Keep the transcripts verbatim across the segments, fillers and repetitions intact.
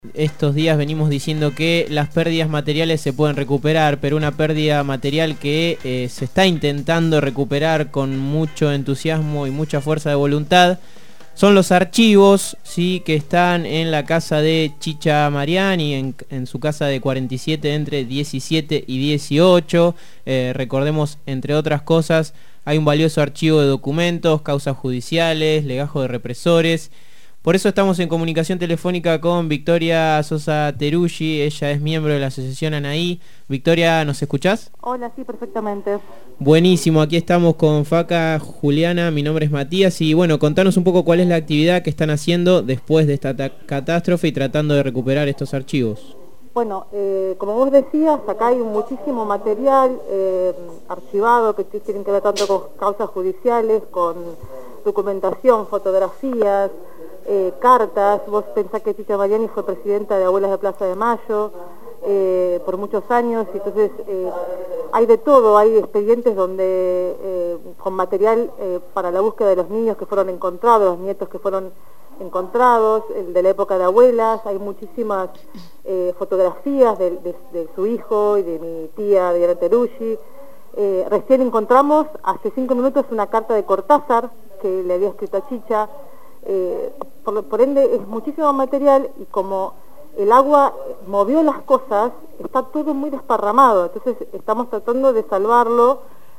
Estos días venimos diciendo que las pérdidas materiales se pueden recuperar, pero una pérdida material que eh, se está intentando recuperar con mucho entusiasmo y mucha fuerza de voluntad son los archivos, sí, que están en la casa de Chicha Mariani, en, en su casa de cuarenta y siete entre diecisiete y dieciocho. Eh, recordemos, entre otras cosas, hay un valioso archivo de documentos, causas judiciales, legajo de represores. Por eso estamos en comunicación telefónica con Victoria Sosa Teruggi. Ella es miembro de la asociación Anaí. Victoria, ¿nos escuchás? Hola, sí, perfectamente. Buenísimo, aquí estamos con Faca, Juliana, mi nombre es Matías. Y bueno, contanos un poco cuál es la actividad que están haciendo después de esta catástrofe y tratando de recuperar estos archivos. Bueno, eh, como vos decías, acá hay muchísimo material eh, archivado que tienen que ver tanto con causas judiciales, con documentación, fotografías, Eh, cartas. Vos pensás que Chicha Mariani fue presidenta de Abuelas de Plaza de Mayo eh, por muchos años, y entonces eh, hay de todo, hay expedientes donde eh, con material eh, para la búsqueda de los niños que fueron encontrados, los nietos que fueron encontrados, el de la época de abuelas, hay muchísimas eh, fotografías de, de, de su hijo y de mi tía Diana Teruggi. Eh, recién encontramos hace cinco minutos una carta de Cortázar que le había escrito a Chicha. Eh, por, por ende es muchísimo material, y como el agua movió las cosas, está todo muy desparramado, entonces estamos tratando de salvarlo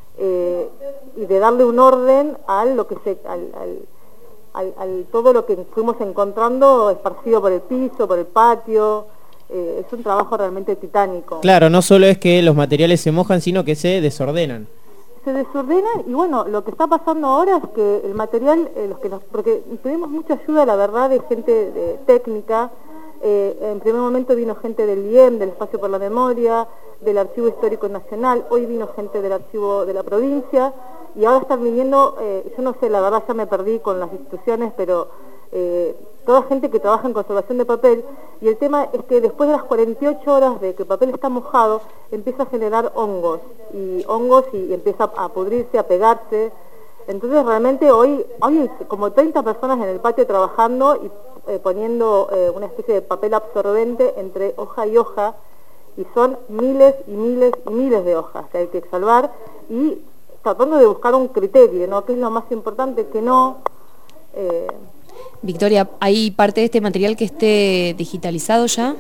eh, y de darle un orden a lo que se, al, al, al, al todo lo que fuimos encontrando esparcido por el piso, por el patio. Eh, es un trabajo realmente titánico. Claro, no solo es que los materiales se mojan, sino que se desordenan. Se desordenan, y bueno, lo que está pasando ahora es que el material, eh, los que nos, porque tuvimos mucha ayuda, la verdad, de gente de técnica. Eh, en primer momento vino gente del I E M, del Espacio por la Memoria, del Archivo Histórico Nacional, hoy vino gente del Archivo de la Provincia, y ahora están viniendo, eh, yo no sé, la verdad ya me perdí con las instituciones, pero eh, toda gente que trabaja en conservación de papel, y el tema es que después de las cuarenta y ocho horas de que el papel está mojado, empieza a generar hongos, y hongos y empieza a pudrirse, a pegarse. Entonces realmente hoy, hoy hay como treinta personas en el patio trabajando y eh, poniendo eh, una especie de papel absorbente entre hoja y hoja, y son miles y miles y miles de hojas que hay que salvar, y tratando de buscar un criterio, ¿no? ¿Qué es lo más importante? Que no... Eh, Victoria, ¿hay parte de este material que esté digitalizado ya?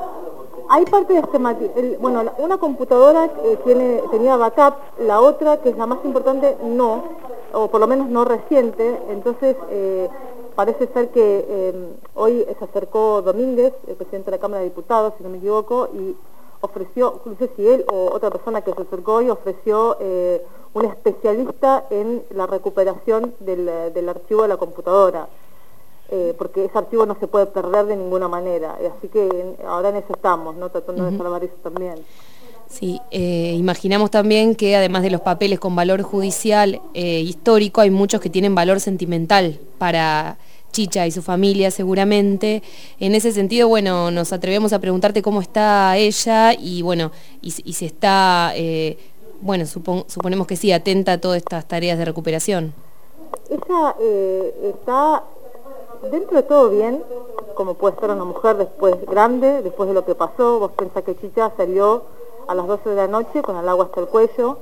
Hay parte de este material, bueno, una computadora eh, tiene, tenía backup, la otra, que es la más importante, no, o por lo menos no reciente. Entonces eh, parece ser que eh, hoy se acercó Domínguez, el presidente de la Cámara de Diputados, si no me equivoco, y ofreció, no sé si él o otra persona que se acercó hoy, ofreció eh, un especialista en la recuperación del, del archivo de la computadora. Eh, porque ese archivo no se puede perder de ninguna manera, así que ahora en eso estamos, ¿no? Tratando uh-huh. de salvar eso también. Sí, eh, imaginamos también que además de los papeles con valor judicial eh, histórico, hay muchos que tienen valor sentimental para Chicha y su familia seguramente. En ese sentido, bueno, nos atrevemos a preguntarte cómo está ella y bueno, y, y si está, eh, bueno, supon, suponemos que sí, atenta a todas estas tareas de recuperación. Ella eh, está... dentro de todo bien, como puede ser una mujer después grande, después de lo que pasó. Vos pensás que Chicha salió a las doce de la noche con el agua hasta el cuello,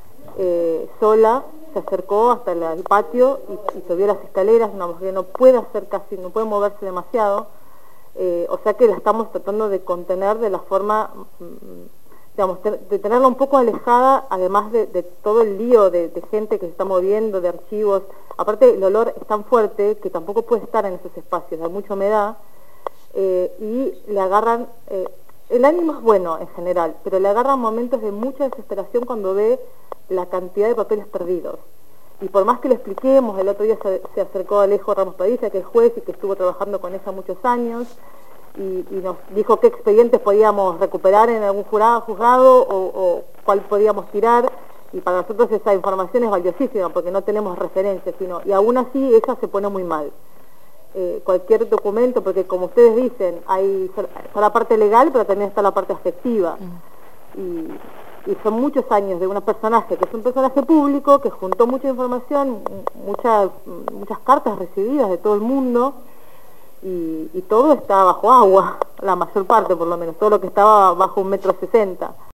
eh, sola, se acercó hasta el, el patio y, y subió las escaleras, una mujer que no puede hacer casi, no puede moverse demasiado, eh, o sea que la estamos tratando de contener de la forma, digamos, de tenerla un poco alejada, además de, de todo el lío de, de gente que se está moviendo, de archivos. Aparte el olor es tan fuerte que tampoco puede estar en esos espacios, hay mucha humedad, eh, y le agarran, eh, el ánimo es bueno en general, pero le agarran momentos de mucha desesperación cuando ve la cantidad de papeles perdidos. Y por más que le expliquemos, el otro día se, se acercó Alejo Ramos Padilla, que es juez y que estuvo trabajando con ella muchos años, y, y nos dijo qué expedientes podíamos recuperar en algún jurado, juzgado o, o cuál podíamos tirar. Y para nosotros esa información es valiosísima porque no tenemos referencias, sino, y aún así ella se pone muy mal. Eh, cualquier documento, porque como ustedes dicen, hay está la parte legal, pero también está la parte afectiva. Y, y son muchos años de un personaje que es un personaje público, que juntó mucha información, muchas, muchas cartas recibidas de todo el mundo, y, y todo está bajo agua, la mayor parte por lo menos, todo lo que estaba bajo un metro sesenta.